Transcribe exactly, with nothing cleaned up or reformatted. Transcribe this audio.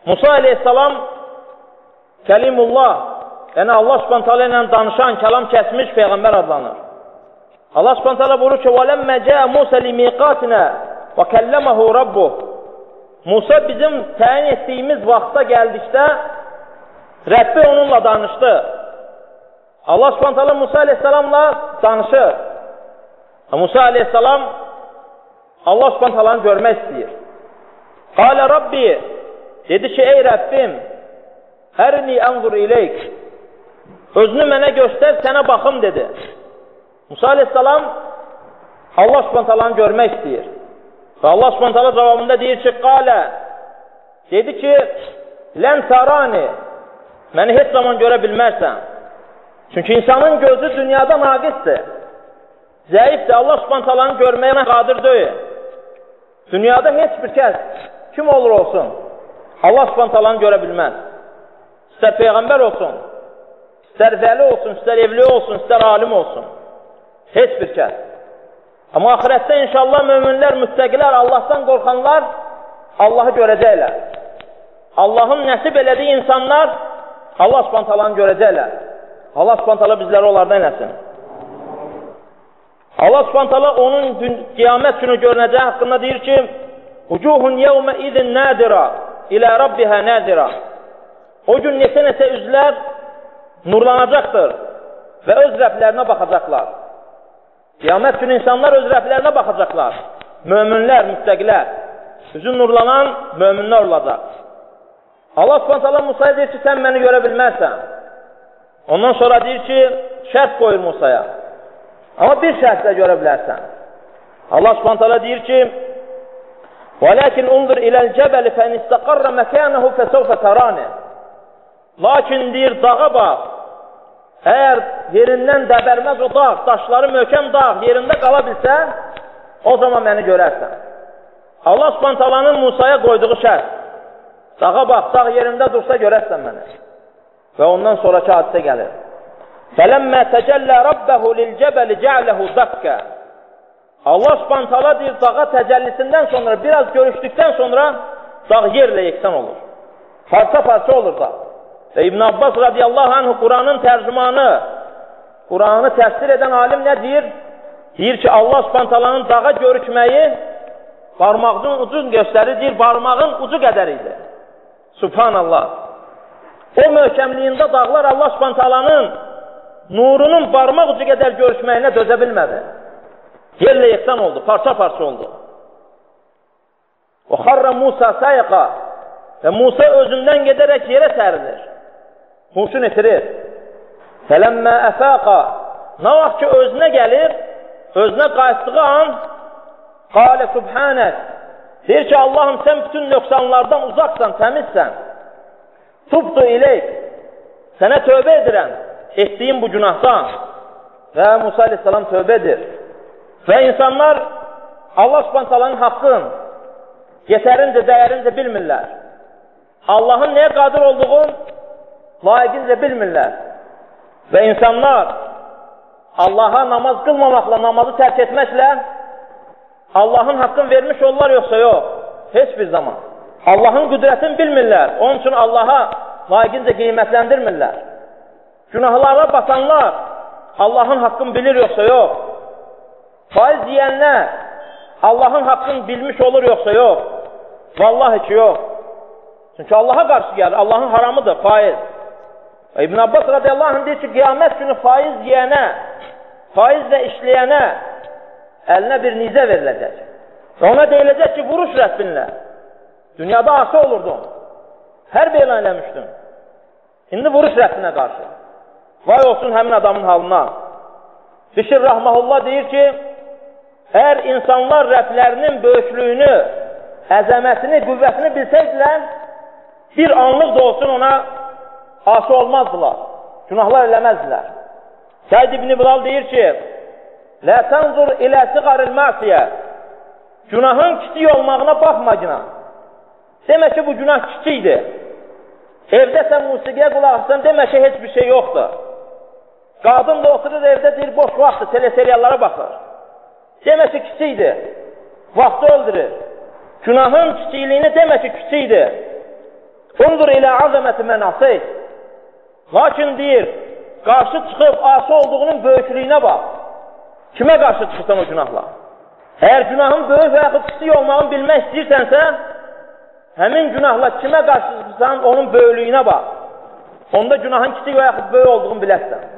Musa aleyhissalam Kəlimullah, yəni Allah subhanət hələ ilə danışan, kəlam kəsmiş Peyğəmbər adlanır. Allah subhanət hələ buyurur ki, وَلَمَّا جَاءَ مُوسَى لِمِيقَاتِنَا وَكَلَّمَهُ رَبُّهُ Musa bizim təyin etdiyimiz vaxta gəldikdə Rəbbi onunla danışdı. Allah subhanət hələ Musa aleyhissalamla danışır. Musa aleyhissalam Allah subhanət hələni görmək istəyir. Qalə Rabbi, dedi ki, ey Rəbbim, ərini ənzur iləyk, özünü mənə göstər, sənə baxım, dedi. Musa aleyhissalam Allah subhanət hələni görmək istəyir. Və Allah subhanət hələ cavabında deyir ki, qalə, dedi ki, lən tərani, məni heç zaman görə bilmərsən. Çünki insanın gözü dünyada naqisdir. Zəifdir, Allah subhanət hələni görməyə qadir deyil. Dünyada heç bir kəs, kim olur olsun, Allah subhanət hələni görə bilməz. İstər Peyğəmbər olsun, istər vəli olsun, istər evli olsun, istər alim olsun. Heç bir kəs. Amma axirətdə inşallah möminlər, müttəqilər, Allahdan qorxanlar Allahı görəcəklər. Allahın nəsib elədiyi insanlar Allah subhanət hələni görəcəklər. Allah subhanət hələ bizləri onlardan eləsin. Allah subhanət hələ onun qiyamət günü görünəcəyi haqqında deyir ki, Vucuhun yevmə idin nədirə, ilə Rabbihə nədirə. O gün nesə-nesə üzlər nurlanacaqdır və öz Rəblərinə baxacaqlar. Qiyamət günü insanlar öz Rəblərinə baxacaqlar. Möminlər, müttəqilər, üzü nurlanan möminlər olacaq. Allah subhanət hələ Musaya deyir ki, sən məni görə bilmərsən. Ondan sonra deyir ki, şərt qoyur Musaya. Amma bir şərtlə görə bilərsən. Allah subhanət hələ deyir ki, وَلَكِنْ اُنْظُرْ اِلَى الْجَبَلِ فَاِنْ اِسْتَقَرَّ مَكَانَهُ فَسَوْفَ تَرَانِ Lakin deyir, dağa bax, əgər yerindən dəbərməz o dağ, daşları möhkəm dağ yerində qala bilsə, o zaman məni görərsən. Allah subhanət hələnin Musaya qoyduğu şərt, dağa bax, dağ yerində dursa görərsən məni. Və ondan sonraki hadisə gəlir. فَلَمَّا تَجَلَّى رَبَّهُ لِلْجَبَلِ جَعْلَهُ دَقَّ Allah subhanət hələ deyir, dağa təcəllisindən sonra, biraz görüşdükdən sonra dağ yerlə yeksan olur. Parça-parça olur dağ. Və İbn Abbas radiyallahu anh Quranın tərcümanı, Quranı təfsir edən alim nə deyir? Deyir ki, Allah subhanət hələnin dağa görükməyi barmağın ucun göstərir, deyir, barmağın ucu qədər idi. Subhanallah. O möhkəmliyində dağlar Allah subhanət hələnin nurunun barmaq ucu qədər görüşməyinə dözə bilmədi. Yerlə yeksan oldu, parça-parça oldu. O xarra Musa sayqa və Musa özündən gedərək yerə sərilir. Huşun itirir. Fələmmə əfəqa nə vaxt ki özünə gəlir, özünə qayıtdığı an qalə subhanək deyir ki, Allahım sən bütün nöqsanlardan uzaqsan, təmizsən. Tubdu iləyk sənə tövbə edirəm etdiyim bu günahdan. Və Musa aleyhissalam tövbə edir. Və insanlar Allah subhanət hələnin haqqın yetərincə, dəyərincə bilmirlər. Allahın nəyə qadir olduğunu layiqincə bilmirlər. Və insanlar Allaha namaz qılmamaqla, namazı tərk etməklə Allahın haqqını vermiş olurlar, yoxsa yox. Heç bir zaman. Allahın qüdrətini bilmirlər. Onun üçün Allaha layiqincə qiymətləndirmirlər. Günahlara basanlar Allahın haqqını bilir, yoxsa yox. Faiz yiyənlər Allahın haqqını bilmiş olur, yoxsa yox. Vallahi ki, yox. Çünki Allaha qarşı gəlir. Allahın haramıdır faiz. İbn Abbas radiyallahu anh deyir ki, qiyamət günü faiz yiyənə, faizlə işləyənə əlinə bir nizə veriləcək. Ona deyiləcək ki, vuruş Rəbbinlə. Dünyada asi olurdun. Hər bir elan eləmişdin. İndi vuruş Rəbbinə qarşı. Vay olsun həmin adamın halına. Bişir Rahmanullah deyir ki, əgər insanlar Rəblərinin böyüklüyünü, əzəmətini, qüvvətini bilsəydilər, bir anlıq da olsun ona asi olmazdılar, günahlar eləməzdilər. Səid ibn Bilal deyir ki, Lə tənzur ilə siqaril məsiyə Günahın kiçik olmağına baxma günah. Demə ki, bu günah kiçikdir. Evdə sən musiqiyə qulaq assan, demə ki, heç bir şey yoxdur. Qadın da oturur evdə deyir, boş vaxtdır, teleseriallara baxır. Demə ki, kiçikdir. Vaxtı öldürür. Günahın kiçikliyini demə ki, kiçikdir. Undur ilə azəməti mənasey. Lakin deyir, qarşı çıxıb asi olduğunun böyüklüyünə bax. Kimə qarşı çıxırsan o günahla? Əgər günahın böyük və yaxud kiçik olmağını bilmək istəyirsənsə, həmin günahla kimə qarşı çıxırsan onun böyüklüyünə bax. Onda günahın kiçik və yaxud böyük olduğunu bilərsən.